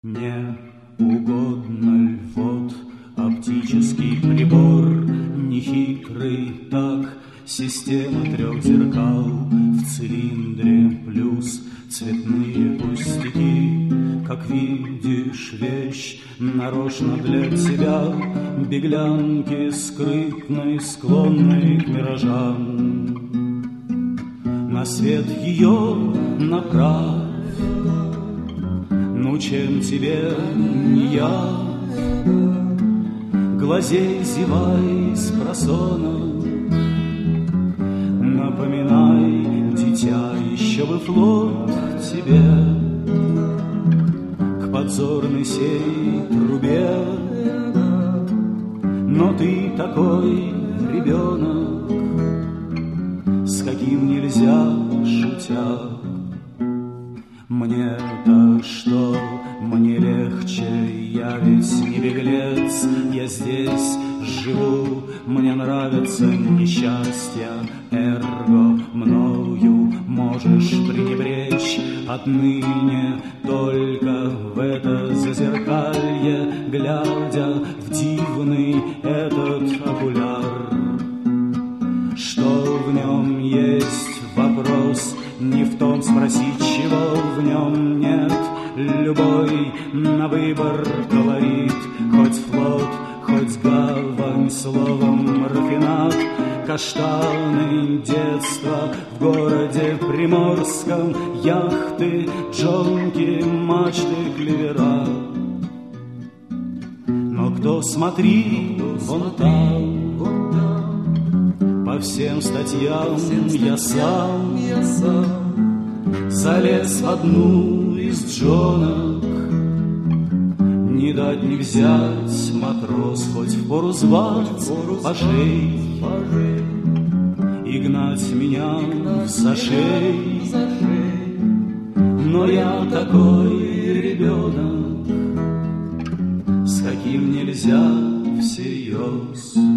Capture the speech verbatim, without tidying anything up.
Не угодно ль вот оптический прибор, нехитрый так, система трех зеркал в цилиндре плюс цветные пустяки. Как видишь, вещь нарочно для тебя, беглянки скрытной, склонной к миражам. На свет ее направь, ну чем тебе не я? Глазей зевай спросонок, напоминай, дитя, еще бы флот тебе к подзорной сей трубе. Но ты такой ребенок, с каким нельзя шутя. Мне-то что, мне легче, я ведь не беглец, я здесь живу, мне нравятся несчастья, эрго мною можешь пренебречь. Отныне только в это зазеркалье, глядя в дивный этот окуляр, что в нем есть вопрос, не в том спросить, чего в нем нет. Любой на выбор колорит, хоть флот, хоть гавань, словом рафинат. Каштаны детства в городе приморском, яхты, джонки, мачты, клевера. Но кто, смотри, вон там, по всем статьям я сам залез в одну из джонок. Не дать не взять, матрос, хоть впору звать пажей и гнать меня в зашей. Но я такой ребенок, с каким нельзя всерьез.